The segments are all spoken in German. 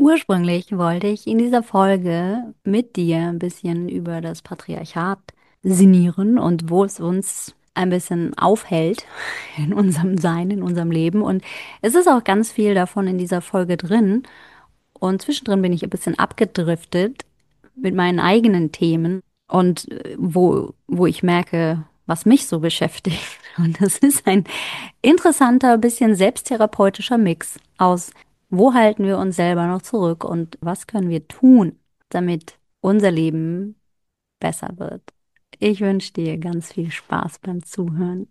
Ursprünglich wollte ich in dieser Folge mit dir ein bisschen über das Patriarchat sinnieren und wo es uns ein bisschen aufhält in unserem Sein, in unserem Leben. Und es ist auch ganz viel davon in dieser Folge drin. Und zwischendrin bin ich ein bisschen abgedriftet mit meinen eigenen Themen und wo ich merke, was mich so beschäftigt. Und das ist ein interessanter, bisschen selbsttherapeutischer Mix aus, wo halten wir uns selber noch zurück und was können wir tun, damit unser Leben besser wird. Ich wünsche dir ganz viel Spaß beim Zuhören.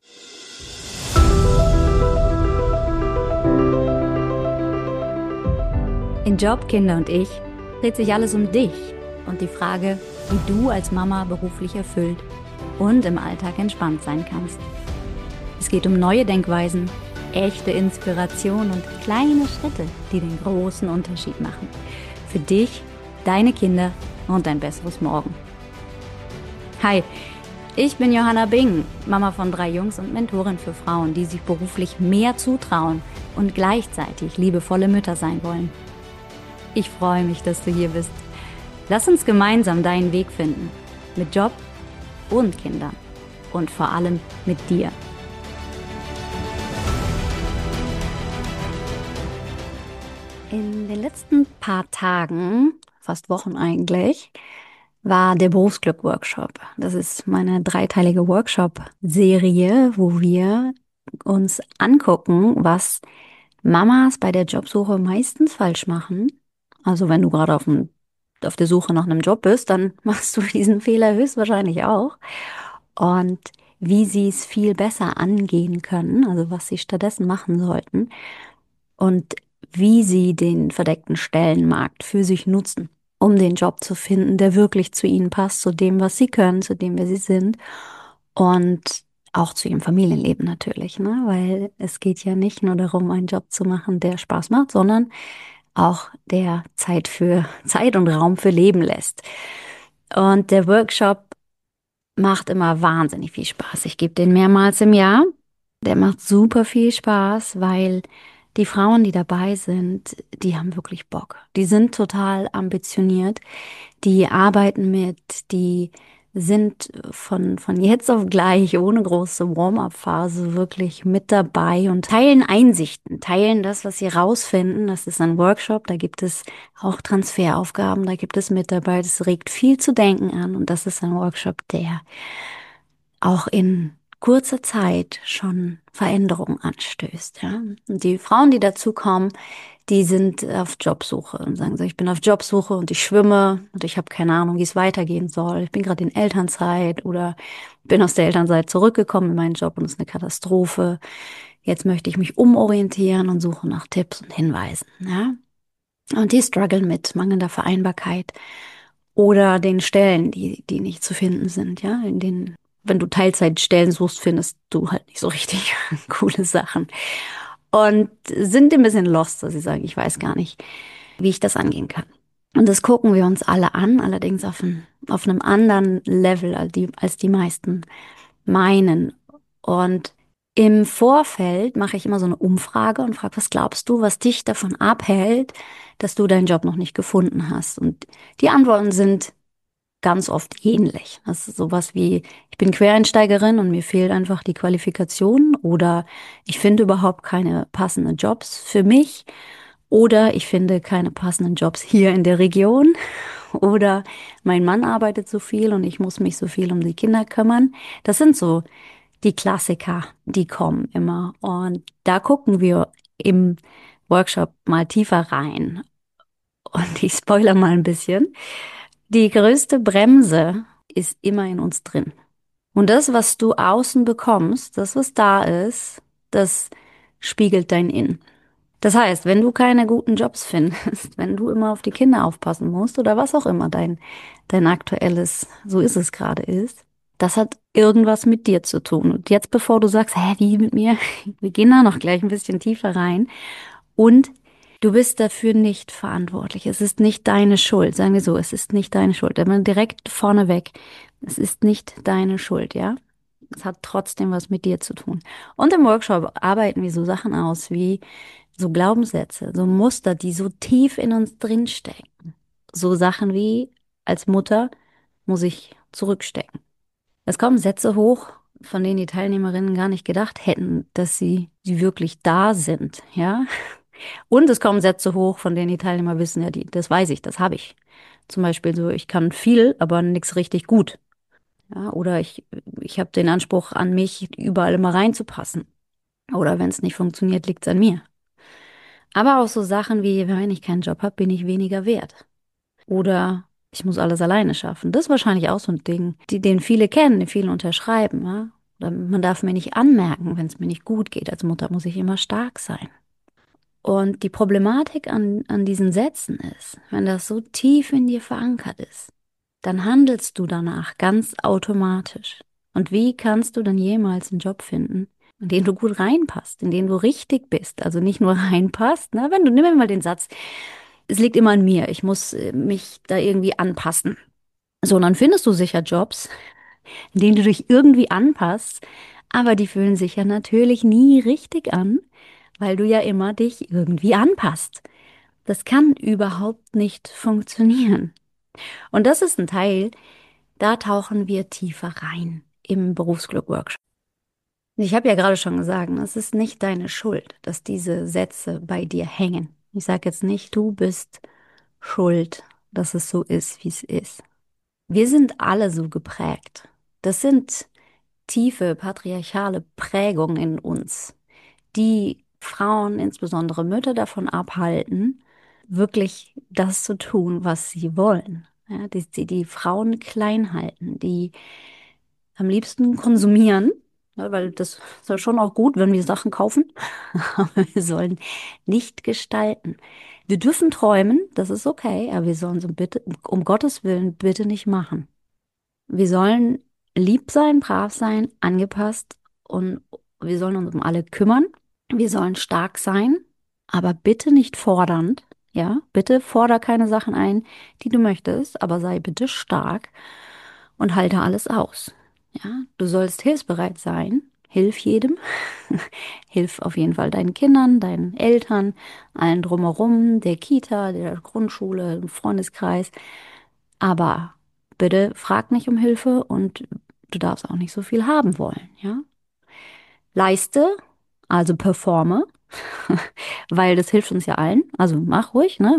In Job, Kinder und ich dreht sich alles um dich und die Frage, wie du als Mama beruflich erfüllt und im Alltag entspannt sein kannst. Es geht um neue Denkweisen, echte Inspiration und kleine Schritte, die den großen Unterschied machen. Für dich, deine Kinder und ein besseres Morgen. Hi, ich bin Johanna Bing, Mama von 3 Jungs und Mentorin für Frauen, die sich beruflich mehr zutrauen und gleichzeitig liebevolle Mütter sein wollen. Ich freue mich, dass du hier bist. Lass uns gemeinsam deinen Weg finden. Mit Job und Kindern. Und vor allem mit dir. In den letzten paar Tagen, fast Wochen eigentlich, war der Berufsglück-Workshop. Das ist meine 3-teilige Workshop-Serie, wo wir uns angucken, was Mamas bei der Jobsuche meistens falsch machen. Also wenn du gerade auf der Suche nach einem Job bist, dann machst du diesen Fehler höchstwahrscheinlich auch. Und wie sie es viel besser angehen können, also was sie stattdessen machen sollten und wie sie den verdeckten Stellenmarkt für sich nutzen, um den Job zu finden, der wirklich zu ihnen passt, zu dem, was sie können, zu dem, wer sie sind und auch zu ihrem Familienleben natürlich, ne? Weil es geht ja nicht nur darum, einen Job zu machen, der Spaß macht, sondern auch der Zeit und Raum für Leben lässt. Und der Workshop macht immer wahnsinnig viel Spaß. Ich gebe den mehrmals im Jahr. Der macht super viel Spaß, weil die Frauen, die dabei sind, die haben wirklich Bock. Die sind total ambitioniert. Die arbeiten mit, die sind von jetzt auf gleich ohne große Warm-up-Phase wirklich mit dabei und teilen Einsichten, teilen das, was sie rausfinden. Das ist ein Workshop, da gibt es auch Transferaufgaben, da gibt es Mitarbeit. Es regt viel zu denken an und das ist ein Workshop, der auch in kurzer Zeit schon Veränderungen anstößt. Ja? Und die Frauen, die dazukommen, die sind auf Jobsuche und sagen so, ich bin auf Jobsuche und ich schwimme und ich habe keine Ahnung, wie es weitergehen soll. Ich bin gerade in Elternzeit oder bin aus der Elternzeit zurückgekommen in meinen Job und es ist eine Katastrophe. Jetzt möchte ich mich umorientieren und suche nach Tipps und Hinweisen. Ja? Und die strugglen mit mangelnder Vereinbarkeit oder den Stellen, die nicht zu finden sind, ja, in denen, wenn du Teilzeitstellen suchst, findest du halt nicht so richtig coole Sachen. Und sind ein bisschen lost, dass sie sagen, ich weiß gar nicht, wie ich das angehen kann. Und das gucken wir uns alle an, allerdings auf einem anderen Level als die meisten meinen. Und im Vorfeld mache ich immer so eine Umfrage und frage, was glaubst du, was dich davon abhält, dass du deinen Job noch nicht gefunden hast? Und die Antworten sind ganz oft ähnlich. Das ist sowas wie, ich bin Quereinsteigerin und mir fehlt einfach die Qualifikation oder ich finde überhaupt keine passenden Jobs für mich oder ich finde keine passenden Jobs hier in der Region oder mein Mann arbeitet so viel und ich muss mich so viel um die Kinder kümmern. Das sind so die Klassiker, die kommen immer. Und da gucken wir im Workshop mal tiefer rein. Und ich spoiler mal ein bisschen. Die größte Bremse ist immer in uns drin. Und das, was du außen bekommst, das, was da ist, das spiegelt dein Innen. Das heißt, wenn du keine guten Jobs findest, wenn du immer auf die Kinder aufpassen musst oder was auch immer dein aktuelles, so ist es gerade ist, das hat irgendwas mit dir zu tun. Und jetzt, bevor du sagst, hä, wie mit mir? Wir gehen da noch gleich ein bisschen tiefer rein. Und du bist dafür nicht verantwortlich. Es ist nicht deine Schuld. Sagen wir so, es ist nicht deine Schuld. Aber direkt vorneweg, es ist nicht deine Schuld, ja? Es hat trotzdem was mit dir zu tun. Und im Workshop arbeiten wir so Sachen aus wie So Glaubenssätze, so Muster, die so tief in uns drinstecken. So Sachen wie, als Mutter muss ich zurückstecken. Es kommen Sätze hoch, von denen die Teilnehmerinnen gar nicht gedacht hätten, dass sie wirklich da sind, ja. Und es kommen Sätze hoch, von denen die Teilnehmer wissen, ja, das weiß ich, das habe ich. Zum Beispiel so, ich kann viel, aber nichts richtig gut. Ja, oder ich habe den Anspruch an mich, überall immer reinzupassen. Oder wenn es nicht funktioniert, liegt es an mir. Aber auch so Sachen wie, wenn ich keinen Job habe, bin ich weniger wert. Oder ich muss alles alleine schaffen. Das ist wahrscheinlich auch so ein Ding, den viele kennen, den viele unterschreiben. Ja? Oder man darf mir nicht anmerken, wenn es mir nicht gut geht. Als Mutter muss ich immer stark sein. Und die Problematik an diesen Sätzen ist, wenn das so tief in dir verankert ist, dann handelst du danach ganz automatisch. Und wie kannst du dann jemals einen Job finden, in den du gut reinpasst, in den du richtig bist? Also nicht nur reinpasst, ne? Nimm mir mal den Satz, es liegt immer an mir, ich muss mich da irgendwie anpassen. So, und dann findest du sicher Jobs, in denen du dich irgendwie anpasst, aber die fühlen sich ja natürlich nie richtig an, weil du ja immer dich irgendwie anpasst. Das kann überhaupt nicht funktionieren. Und das ist ein Teil, da tauchen wir tiefer rein im Berufsglück-Workshop. Ich habe ja gerade schon gesagt, es ist nicht deine Schuld, dass diese Sätze bei dir hängen. Ich sage jetzt nicht, du bist schuld, dass es so ist, wie es ist. Wir sind alle so geprägt. Das sind tiefe patriarchale Prägungen in uns, die Frauen, insbesondere Mütter, davon abhalten, wirklich das zu tun, was sie wollen. Ja, die Frauen klein halten, die am liebsten konsumieren, ja, weil das ist ja schon auch gut, wenn wir Sachen kaufen, aber wir sollen nicht gestalten. Wir dürfen träumen, das ist okay, aber wir sollen so bitte, um Gottes Willen, bitte nicht machen. Wir sollen lieb sein, brav sein, angepasst und wir sollen uns um alle kümmern. Wir sollen stark sein, aber bitte nicht fordernd. Ja, bitte forder keine Sachen ein, die du möchtest, aber sei bitte stark und halte alles aus. Ja, du sollst hilfsbereit sein. Hilf jedem. Hilf auf jeden Fall deinen Kindern, deinen Eltern, allen drumherum, der Kita, der Grundschule, dem Freundeskreis. Aber bitte frag nicht um Hilfe und du darfst auch nicht so viel haben wollen, ja? Leiste, also performe, weil das hilft uns ja allen. Also mach ruhig, ne?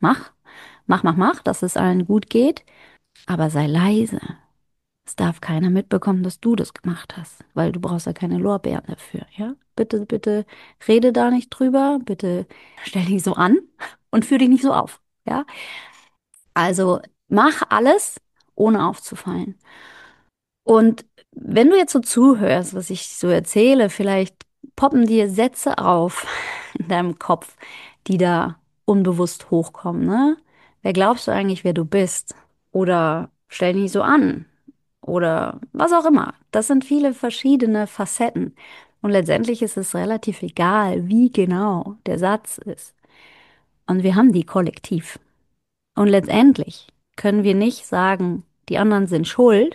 Mach, dass es allen gut geht. Aber sei leise. Es darf keiner mitbekommen, dass du das gemacht hast, weil du brauchst ja keine Lorbeeren dafür, ja? Bitte, bitte rede da nicht drüber, bitte stell dich so an und führ dich nicht so auf, ja? Also mach alles, ohne aufzufallen. Und wenn du jetzt so zuhörst, was ich so erzähle, vielleicht poppen dir Sätze auf in deinem Kopf, die da unbewusst hochkommen, ne? Wer glaubst du eigentlich, wer du bist? Oder stell dich nicht so an. Oder was auch immer. Das sind viele verschiedene Facetten. Und letztendlich ist es relativ egal, wie genau der Satz ist. Und wir haben die kollektiv. Und letztendlich können wir nicht sagen, die anderen sind schuld,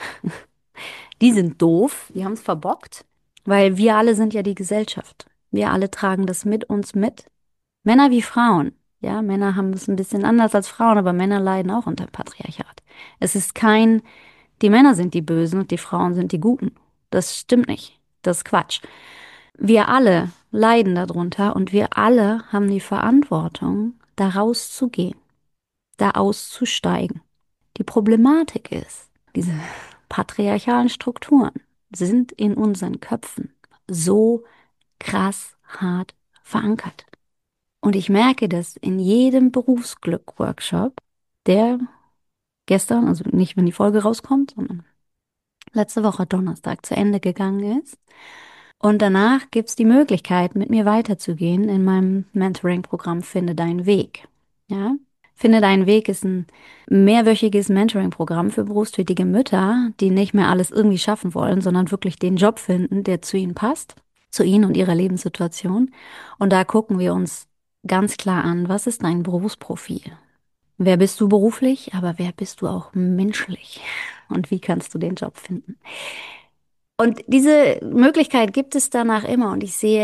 die sind doof, die haben es verbockt, weil wir alle sind ja die Gesellschaft. Wir alle tragen das mit uns mit. Männer wie Frauen. Ja, Männer haben es ein bisschen anders als Frauen, aber Männer leiden auch unter Patriarchat. Es ist kein, die Männer sind die Bösen und die Frauen sind die Guten. Das stimmt nicht. Das ist Quatsch. Wir alle leiden darunter und wir alle haben die Verantwortung, da rauszugehen, da auszusteigen. Die Problematik ist, diese patriarchalen Strukturen sind in unseren Köpfen so krass hart verankert. Und ich merke das in jedem Berufsglück-Workshop, der gestern, also nicht, wenn die Folge rauskommt, sondern letzte Woche Donnerstag zu Ende gegangen ist. Und danach gibt es die Möglichkeit, mit mir weiterzugehen in meinem Mentoring-Programm Finde deinen Weg. Ja? Finde deinen Weg ist ein mehrwöchiges Mentoring-Programm für berufstätige Mütter, die nicht mehr alles irgendwie schaffen wollen, sondern wirklich den Job finden, der zu ihnen passt, zu ihnen und ihrer Lebenssituation. Und da gucken wir uns ganz klar an, was ist dein Berufsprofil? Wer bist du beruflich, aber wer bist du auch menschlich? Und wie kannst du den Job finden? Und diese Möglichkeit gibt es danach immer. Und ich sehe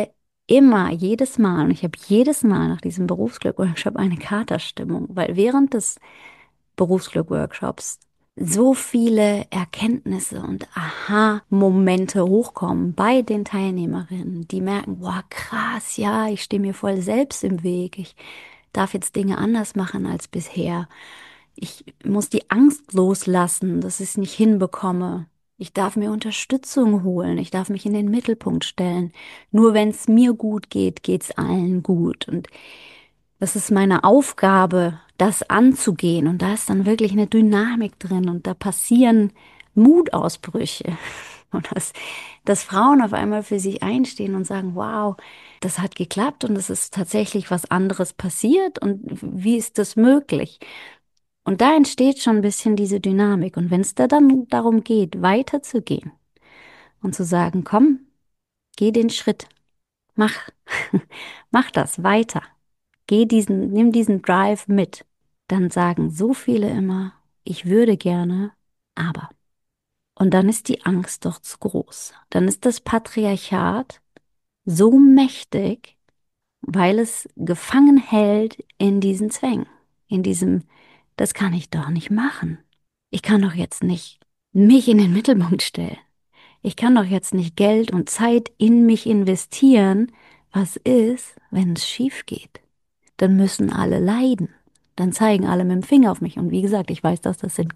immer, jedes Mal, und ich habe jedes Mal nach diesem Berufsglück-Workshop eine Katerstimmung, weil während des Berufsglück-Workshops so viele Erkenntnisse und Aha-Momente hochkommen bei den Teilnehmerinnen, die merken, boah, krass, ja, ich stehe mir voll selbst im Weg. Ich darf jetzt Dinge anders machen als bisher. Ich muss die Angst loslassen, dass ich es nicht hinbekomme. Ich darf mir Unterstützung holen. Ich darf mich in den Mittelpunkt stellen. Nur wenn es mir gut geht, geht's allen gut. Und das ist meine Aufgabe, das anzugehen. Und da ist dann wirklich eine Dynamik drin und da passieren Mutausbrüche. Und dass Frauen auf einmal für sich einstehen und sagen, wow, das hat geklappt und es ist tatsächlich was anderes passiert und wie ist das möglich? Und da entsteht schon ein bisschen diese Dynamik. Und wenn es da dann darum geht, weiterzugehen und zu sagen, komm, geh den Schritt, mach, mach das weiter, nimm diesen Drive mit, dann sagen so viele immer, ich würde gerne, aber. Und dann ist die Angst doch zu groß. Dann ist das Patriarchat so mächtig, weil es gefangen hält in diesen Zwängen, in diesem, das kann ich doch nicht machen. Ich kann doch jetzt nicht mich in den Mittelpunkt stellen. Ich kann doch jetzt nicht Geld und Zeit in mich investieren. Was ist, wenn es schief geht? Dann müssen alle leiden. Dann zeigen alle mit dem Finger auf mich. Und wie gesagt, ich weiß, dass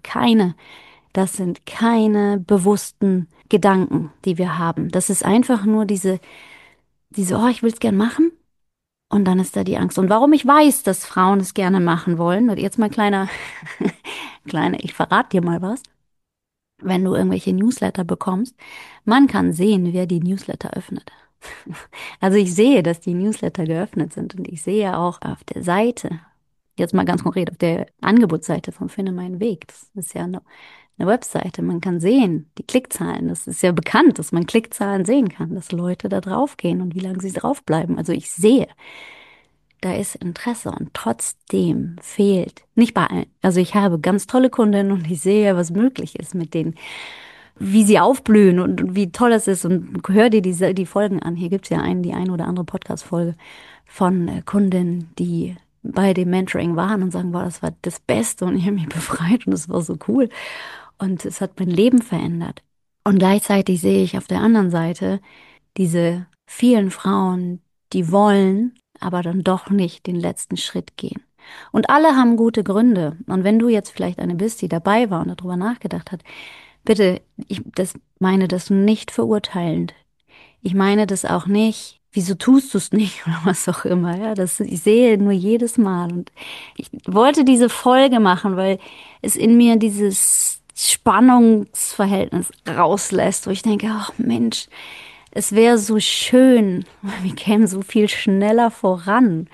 das sind keine bewussten Gedanken, die wir haben. Das ist einfach nur oh, ich will es gern machen. Und dann ist da die Angst. Und warum ich weiß, dass Frauen es gerne machen wollen, und jetzt mal ich verrate dir mal was. Wenn du irgendwelche Newsletter bekommst, man kann sehen, wer die Newsletter öffnet. Also ich sehe, dass die Newsletter geöffnet sind und ich sehe auch auf der Seite, jetzt mal ganz konkret auf der Angebotsseite von Finde meinen Weg, das ist ja eine Webseite, man kann sehen, die Klickzahlen, das ist ja bekannt, dass man Klickzahlen sehen kann, dass Leute da draufgehen und wie lange sie draufbleiben. Also ich sehe, da ist Interesse und trotzdem fehlt, nicht bei allen, also ich habe ganz tolle Kundinnen und ich sehe, was möglich ist mit denen, wie sie aufblühen und wie toll es ist und hör dir die Folgen an. Hier gibt's ja die ein oder andere Podcast-Folge von Kundinnen, die bei dem Mentoring waren und sagen, wow, das war das Beste und ich habe mich befreit und es war so cool und es hat mein Leben verändert. Und gleichzeitig sehe ich auf der anderen Seite diese vielen Frauen, die wollen, aber dann doch nicht den letzten Schritt gehen. Und alle haben gute Gründe. Und wenn du jetzt vielleicht eine bist, die dabei war und darüber nachgedacht hat, bitte, ich meine das nicht verurteilend. Ich meine das auch nicht, wieso tust du es nicht oder was auch immer. Ja, ich sehe nur jedes Mal. Und ich wollte diese Folge machen, weil es in mir dieses Spannungsverhältnis rauslässt, wo ich denke, ach Mensch, es wäre so schön, wir kämen so viel schneller voran,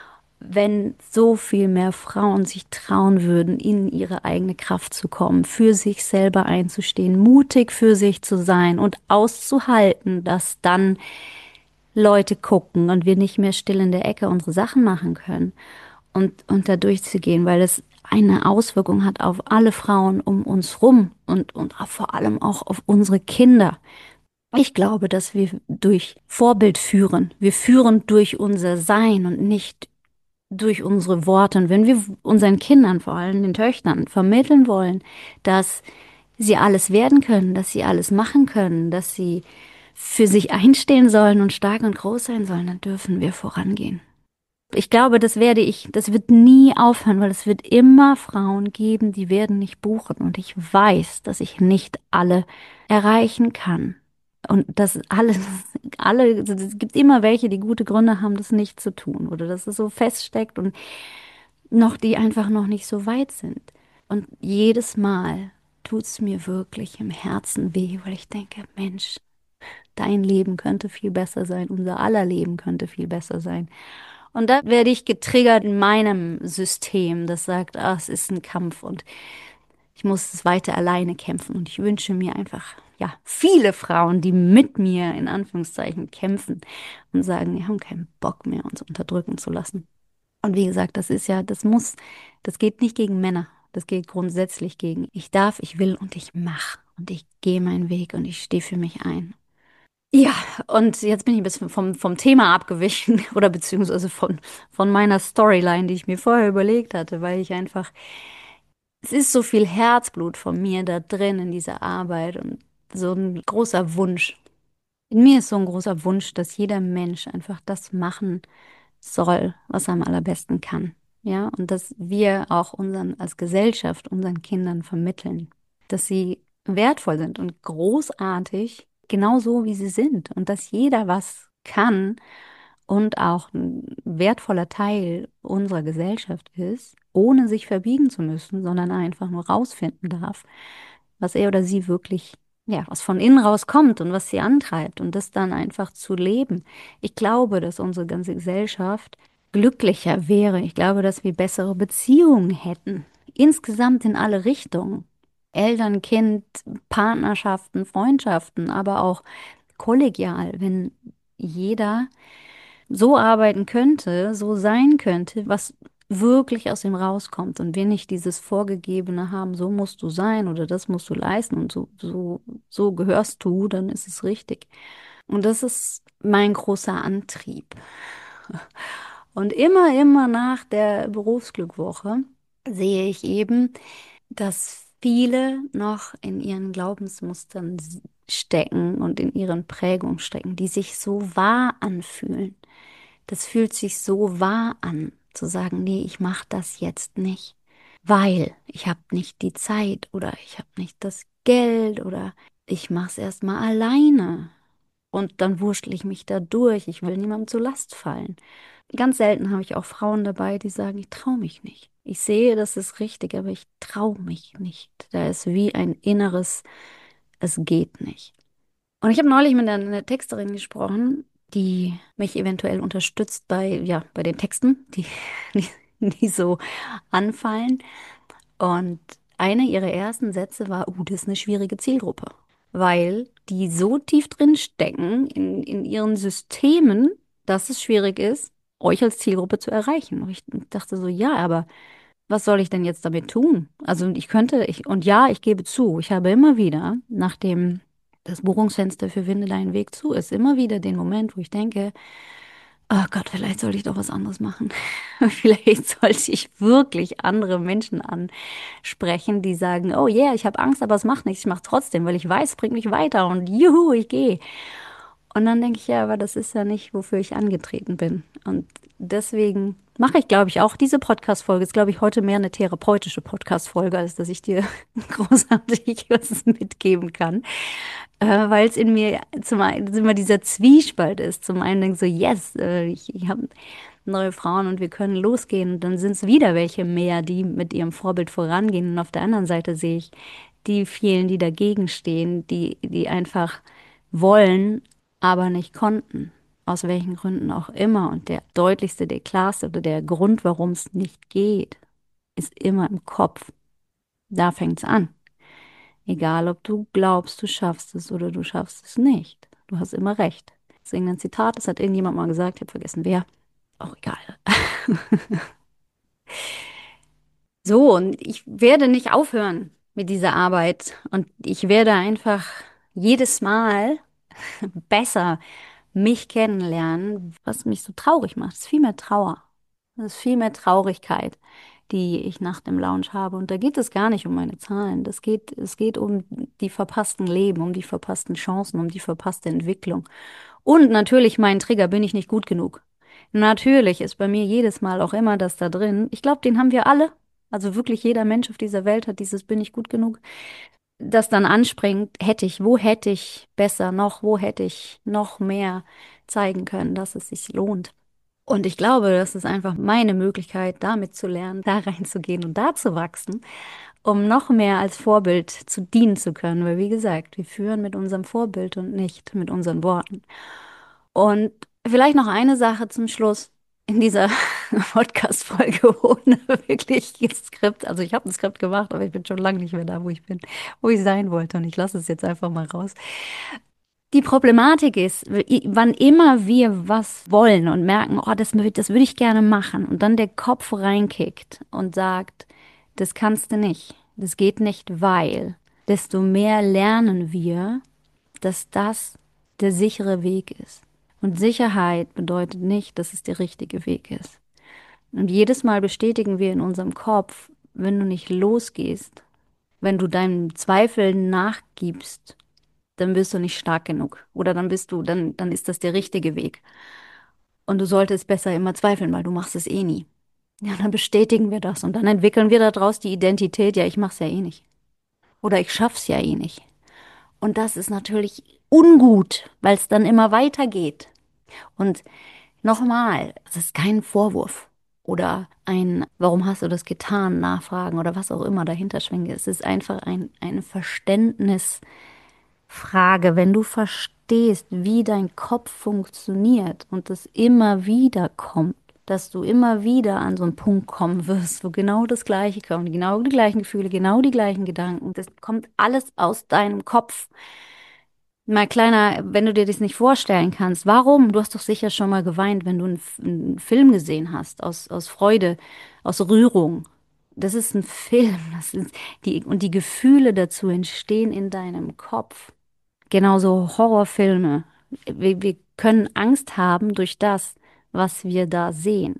wenn so viel mehr Frauen sich trauen würden, in ihre eigene Kraft zu kommen, für sich selber einzustehen, mutig für sich zu sein und auszuhalten, dass dann Leute gucken und wir nicht mehr still in der Ecke unsere Sachen machen können und da durchzugehen, weil es eine Auswirkung hat auf alle Frauen um uns rum und auch vor allem auch auf unsere Kinder. Ich glaube, dass wir durch Vorbild führen. Wir führen durch unser Sein und nicht durch unsere Worte. Und wenn wir unseren Kindern, vor allem den Töchtern, vermitteln wollen, dass sie alles werden können, dass sie alles machen können, dass sie für sich einstehen sollen und stark und groß sein sollen, dann dürfen wir vorangehen. Ich glaube, das wird nie aufhören, weil es wird immer Frauen geben, die werden nicht buchen. Und ich weiß, dass ich nicht alle erreichen kann. Und dass es gibt immer welche, die gute Gründe haben, das nicht zu tun oder dass es so feststeckt und die einfach noch nicht so weit sind. Und jedes Mal tut es mir wirklich im Herzen weh, weil ich denke, Mensch, dein Leben könnte viel besser sein, unser aller Leben könnte viel besser sein. Und da werde ich getriggert in meinem System, das sagt, es ist ein Kampf und ich muss es weiter alleine kämpfen. Und ich wünsche mir einfach, ja, viele Frauen, die mit mir in Anführungszeichen kämpfen und sagen, wir haben keinen Bock mehr, uns unterdrücken zu lassen. Und wie gesagt, das geht nicht gegen Männer. Das geht grundsätzlich gegen, ich darf, ich will und ich mach. Und ich gehe meinen Weg und ich stehe für mich ein. Ja, und jetzt bin ich ein bisschen vom Thema abgewichen oder beziehungsweise von meiner Storyline, die ich mir vorher überlegt hatte, weil ich einfach, es ist so viel Herzblut von mir da drin in dieser Arbeit und so ein großer Wunsch. In mir ist so ein großer Wunsch, dass jeder Mensch einfach das machen soll, was er am allerbesten kann. Ja, und dass wir auch als Gesellschaft unseren Kindern vermitteln, dass sie wertvoll sind und großartig, genau so wie sie sind und dass jeder was kann und auch ein wertvoller Teil unserer Gesellschaft ist, ohne sich verbiegen zu müssen, sondern einfach nur rausfinden darf, was er oder sie wirklich, ja, was von innen raus kommt und was sie antreibt und das dann einfach zu leben. Ich glaube, dass unsere ganze Gesellschaft glücklicher wäre. Ich glaube, dass wir bessere Beziehungen hätten. Insgesamt in alle Richtungen. Eltern, Kind, Partnerschaften, Freundschaften, aber auch kollegial, wenn jeder so arbeiten könnte, so sein könnte, was wirklich aus ihm rauskommt und wir nicht dieses Vorgegebene haben, so musst du sein oder das musst du leisten und so gehörst du, dann ist es richtig. Und das ist mein großer Antrieb. Und immer nach der Berufsglückwoche sehe ich eben, dass viele noch in ihren Glaubensmustern stecken und in ihren Prägungen stecken, die sich so wahr anfühlen. Das fühlt sich so wahr an, zu sagen, nee, ich mache das jetzt nicht, weil ich habe nicht die Zeit oder ich habe nicht das Geld oder ich mache es erst mal alleine und dann wurschtel ich mich da durch. Ich will niemandem zur Last fallen. Ganz selten habe ich auch Frauen dabei, die sagen, ich traue mich nicht. Ich sehe, das ist richtig, aber ich traue mich nicht. Da ist wie ein inneres, es geht nicht. Und ich habe neulich mit einer Texterin gesprochen, die mich eventuell unterstützt bei, ja, bei den Texten, die, die so anfallen. Und einer ihrer ersten Sätze war, das ist eine schwierige Zielgruppe, weil die so tief drin stecken in ihren Systemen, dass es schwierig ist, euch als Zielgruppe zu erreichen. Und ich dachte so, ja, aber was soll ich denn jetzt damit tun? Also und ja, ich gebe zu, ich habe immer wieder, nachdem das Buchungsfenster für Windel einen Weg zu ist, immer wieder den Moment, wo ich denke, oh Gott, vielleicht sollte ich doch was anderes machen. Vielleicht sollte ich wirklich andere Menschen ansprechen, die sagen, oh yeah, ich habe Angst, aber es macht nichts, ich mache trotzdem, weil ich weiß, es bringt mich weiter und juhu, ich gehe. Und dann denke ich, ja, aber das ist ja nicht, wofür ich angetreten bin. Und deswegen mache ich, glaube ich, auch diese Podcast-Folge. Ist, glaube ich, heute mehr eine therapeutische Podcast-Folge, als dass ich dir großartig was mitgeben kann. Weil es in mir zum einen immer dieser Zwiespalt ist. Zum einen denke ich so, yes, ich habe neue Frauen und wir können losgehen. Und dann sind es wieder welche mehr, die mit ihrem Vorbild vorangehen. Und auf der anderen Seite sehe ich die vielen, die dagegen stehen, die einfach wollen, aber nicht konnten. Aus welchen Gründen auch immer. Und der deutlichste, der klarste oder der Grund, warum es nicht geht, ist immer im Kopf. Da fängt es an. Egal, ob du glaubst, du schaffst es oder du schaffst es nicht. Du hast immer recht. Das ist irgendein Zitat, das hat irgendjemand mal gesagt, ich habe vergessen wer. Auch egal. So, und ich werde nicht aufhören mit dieser Arbeit. Und ich werde einfach jedes Mal besser mich kennenlernen, was mich so traurig macht. Es ist viel mehr Trauer. Es ist viel mehr Traurigkeit, die ich nach dem Lounge habe. Und da geht es gar nicht um meine Zahlen. Es geht um die verpassten Leben, um die verpassten Chancen, um die verpasste Entwicklung. Und natürlich mein Trigger, bin ich nicht gut genug. Natürlich ist bei mir jedes Mal auch immer das da drin. Ich glaube, den haben wir alle. Also wirklich jeder Mensch auf dieser Welt hat dieses bin ich gut genug, das dann anspringt, wo hätte ich besser noch, wo hätte ich noch mehr zeigen können, dass es sich lohnt. Und ich glaube, das ist einfach meine Möglichkeit, damit zu lernen, da reinzugehen und da zu wachsen, um noch mehr als Vorbild zu dienen zu können. Weil, wie gesagt, wir führen mit unserem Vorbild und nicht mit unseren Worten. Und vielleicht noch eine Sache zum Schluss in dieser Podcast-Folge ohne wirklich Skript. Also ich habe ein Skript gemacht, aber ich bin schon lange nicht mehr da, wo ich bin, wo ich sein wollte. Und ich lasse es jetzt einfach mal raus. Die Problematik ist, wann immer wir was wollen und merken, oh, das würde ich gerne machen, und dann der Kopf reinkickt und sagt, das kannst du nicht, das geht nicht, weil, desto mehr lernen wir, dass das der sichere Weg ist. Und Sicherheit bedeutet nicht, dass es der richtige Weg ist. Und jedes Mal bestätigen wir in unserem Kopf, wenn du nicht losgehst, wenn du deinem Zweifeln nachgibst, dann bist du nicht stark genug. Oder dann ist das der richtige Weg. Und du solltest besser immer zweifeln, weil du machst es eh nie. Ja, dann bestätigen wir das und dann entwickeln wir daraus die Identität, ja, ich mach's ja eh nicht. Oder ich schaff's ja eh nicht. Und das ist natürlich ungut, weil es dann immer weitergeht. Und nochmal, es ist kein Vorwurf oder ein, warum hast du das getan, nachfragen oder was auch immer dahinter schwingt. Es ist einfach eine Verständnisfrage. Wenn du verstehst, wie dein Kopf funktioniert und es immer wieder kommt, dass du immer wieder an so einen Punkt kommen wirst, wo genau das Gleiche kommt, genau die gleichen Gefühle, genau die gleichen Gedanken. Das kommt alles aus deinem Kopf. Mal kleiner, wenn du dir das nicht vorstellen kannst, warum? Du hast doch sicher schon mal geweint, wenn du einen Film gesehen hast, aus Freude, aus Rührung. Das ist ein Film. Und die Gefühle dazu entstehen in deinem Kopf. Genauso Horrorfilme. Wir können Angst haben durch das, was wir da sehen.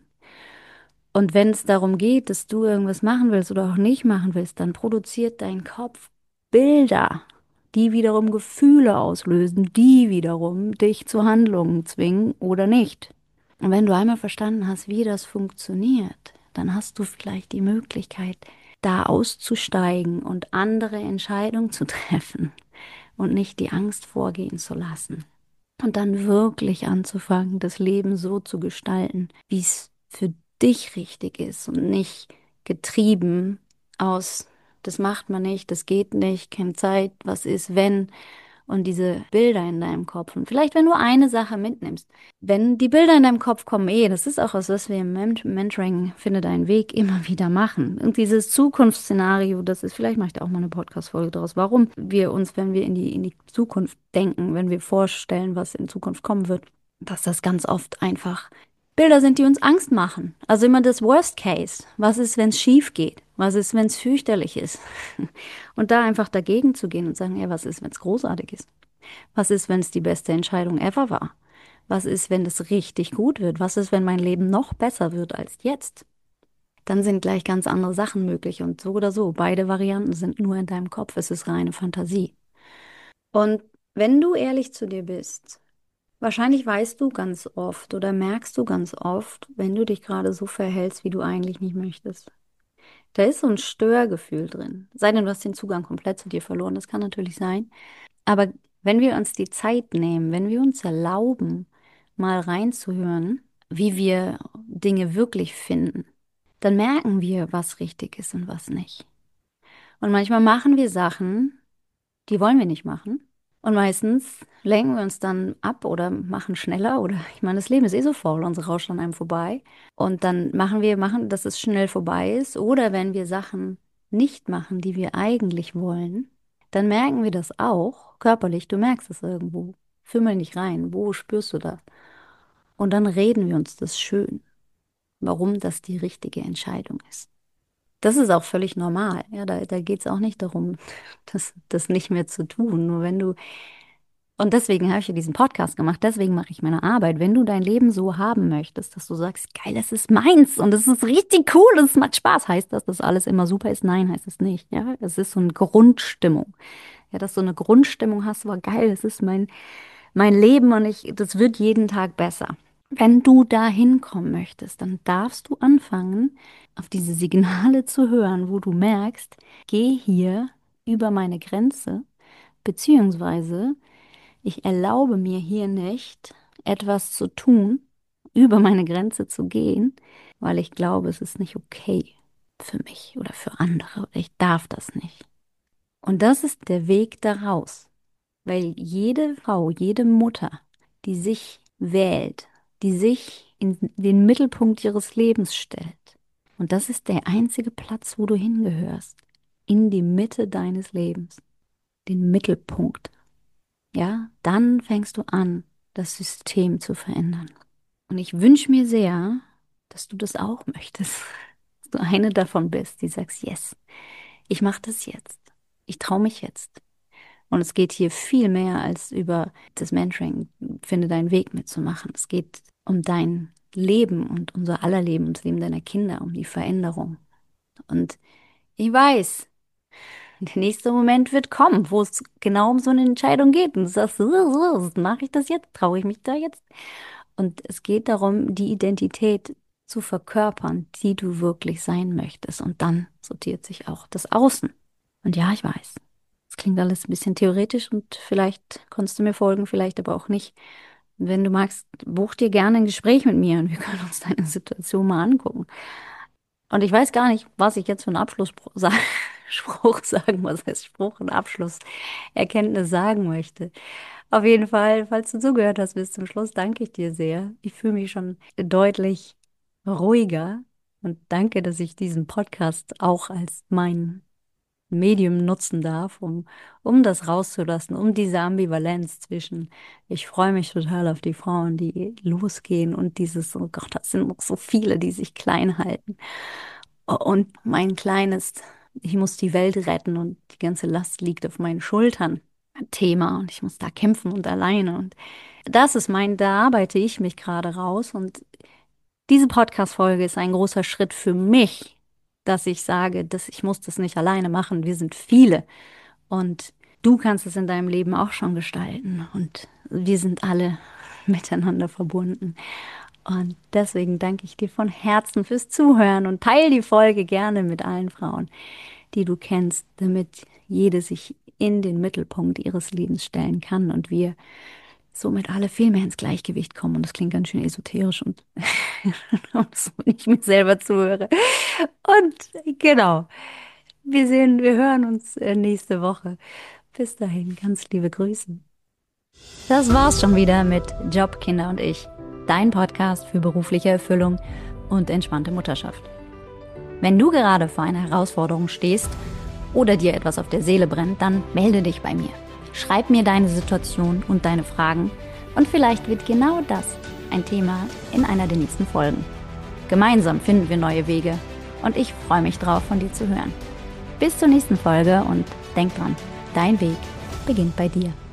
Und wenn es darum geht, dass du irgendwas machen willst oder auch nicht machen willst, dann produziert dein Kopf Bilder, die wiederum Gefühle auslösen, die wiederum dich zu Handlungen zwingen oder nicht. Und wenn du einmal verstanden hast, wie das funktioniert, dann hast du vielleicht die Möglichkeit, da auszusteigen und andere Entscheidungen zu treffen und nicht die Angst vorgehen zu lassen. Und dann wirklich anzufangen, das Leben so zu gestalten, wie es für dich richtig ist und nicht getrieben aus, das macht man nicht, das geht nicht, keine Zeit, was ist, wenn, und diese Bilder in deinem Kopf. Und vielleicht, wenn du eine Sache mitnimmst, wenn die Bilder in deinem Kopf kommen, das ist auch was, was wir im Mentoring Finde deinen Weg immer wieder machen. Und dieses Zukunftsszenario, das ist, vielleicht mache ich da auch mal eine Podcast-Folge draus, warum wir uns, wenn wir in die Zukunft denken, wenn wir vorstellen, was in Zukunft kommen wird, dass das ganz oft einfach Bilder sind, die uns Angst machen. Also immer das Worst Case. Was ist, wenn es schief geht? Was ist, wenn es fürchterlich ist? Und da einfach dagegen zu gehen und sagen, ja, was ist, wenn es großartig ist? Was ist, wenn es die beste Entscheidung ever war? Was ist, wenn es richtig gut wird? Was ist, wenn mein Leben noch besser wird als jetzt? Dann sind gleich ganz andere Sachen möglich und so oder so. Beide Varianten sind nur in deinem Kopf. Es ist reine Fantasie. Und wenn du ehrlich zu dir bist, wahrscheinlich weißt du ganz oft oder merkst du ganz oft, wenn du dich gerade so verhältst, wie du eigentlich nicht möchtest. Da ist so ein Störgefühl drin. Sei denn, du hast den Zugang komplett zu dir verloren. Das kann natürlich sein. Aber wenn wir uns die Zeit nehmen, wenn wir uns erlauben, mal reinzuhören, wie wir Dinge wirklich finden, dann merken wir, was richtig ist und was nicht. Und manchmal machen wir Sachen, die wollen wir nicht machen. Und meistens lenken wir uns dann ab oder machen schneller oder ich meine, das Leben ist eh so faul, unsere rauscht an einem vorbei. Und dann machen, dass es schnell vorbei ist. Oder wenn wir Sachen nicht machen, die wir eigentlich wollen, dann merken wir das auch körperlich. Du merkst es irgendwo. Fühl nicht rein. Wo spürst du das? Und dann reden wir uns das schön, warum das die richtige Entscheidung ist. Das ist auch völlig normal. Ja, da geht es auch nicht darum, das nicht mehr zu tun. Nur wenn du und deswegen habe ich ja diesen Podcast gemacht, deswegen mache ich meine Arbeit. Wenn du dein Leben so haben möchtest, dass du sagst, geil, das ist meins und das ist richtig cool, das macht Spaß, heißt das, dass alles immer super ist? Nein, heißt es nicht. Ja, es ist so eine Grundstimmung. Ja, dass du eine Grundstimmung hast, war geil, das ist mein Leben und das wird jeden Tag besser. Wenn du da hinkommen möchtest, dann darfst du anfangen, auf diese Signale zu hören, wo du merkst, geh hier über meine Grenze, beziehungsweise ich erlaube mir hier nicht, etwas zu tun, über meine Grenze zu gehen, weil ich glaube, es ist nicht okay für mich oder für andere oder ich darf das nicht. Und das ist der Weg daraus, weil jede Frau, jede Mutter, die sich wählt, die sich in den Mittelpunkt ihres Lebens stellt, und das ist der einzige Platz, wo du hingehörst, in die Mitte deines Lebens, den Mittelpunkt. Ja, dann fängst du an, das System zu verändern. Und ich wünsche mir sehr, dass du das auch möchtest. Dass du eine davon bist, die sagst, yes, ich mache das jetzt. Ich traue mich jetzt. Und es geht hier viel mehr als über das Mentoring, finde deinen Weg mitzumachen. Es geht um dein Leben und unser aller Leben, um das Leben deiner Kinder, um die Veränderung. Und ich weiß, der nächste Moment wird kommen, wo es genau um so eine Entscheidung geht. Und du sagst, mache ich das jetzt? Traue ich mich da jetzt? Und es geht darum, die Identität zu verkörpern, die du wirklich sein möchtest. Und dann sortiert sich auch das Außen. Und ja, ich weiß, es klingt alles ein bisschen theoretisch und vielleicht konntest du mir folgen, vielleicht aber auch nicht. Wenn du magst, buch dir gerne ein Gespräch mit mir und wir können uns deine Situation mal angucken. Und ich weiß gar nicht, was ich jetzt für einen Abschlussspruch Spruch sagen, was heißt Spruch, ein Abschlusserkenntnis sagen möchte. Auf jeden Fall, falls du zugehört hast bis zum Schluss, danke ich dir sehr. Ich fühle mich schon deutlich ruhiger und danke, dass ich diesen Podcast auch als mein Medium nutzen darf, um das rauszulassen, um diese Ambivalenz zwischen, ich freue mich total auf die Frauen, die losgehen und dieses, oh Gott, das sind noch so viele, die sich klein halten. Und mein kleines, ich muss die Welt retten und die ganze Last liegt auf meinen Schultern. Thema und ich muss da kämpfen und alleine und das ist da arbeite ich mich gerade raus und diese Podcast-Folge ist ein großer Schritt für mich, dass ich sage, dass ich muss das nicht alleine machen. Wir sind viele und du kannst es in deinem Leben auch schon gestalten und wir sind alle miteinander verbunden. Und deswegen danke ich dir von Herzen fürs Zuhören und teile die Folge gerne mit allen Frauen, die du kennst, damit jede sich in den Mittelpunkt ihres Lebens stellen kann und wir somit alle viel mehr ins Gleichgewicht kommen. Und das klingt ganz schön esoterisch und, und so, wenn ich mir selber zuhöre. Und genau, wir hören uns nächste Woche. Bis dahin, ganz liebe Grüße. Das war's schon wieder mit Job, Kinder und ich, dein Podcast für berufliche Erfüllung und entspannte Mutterschaft. Wenn du gerade vor einer Herausforderung stehst oder dir etwas auf der Seele brennt, dann melde dich bei mir. Schreib mir deine Situation und deine Fragen und vielleicht wird genau das ein Thema in einer der nächsten Folgen. Gemeinsam finden wir neue Wege und ich freue mich drauf, von dir zu hören. Bis zur nächsten Folge und denk dran, dein Weg beginnt bei dir.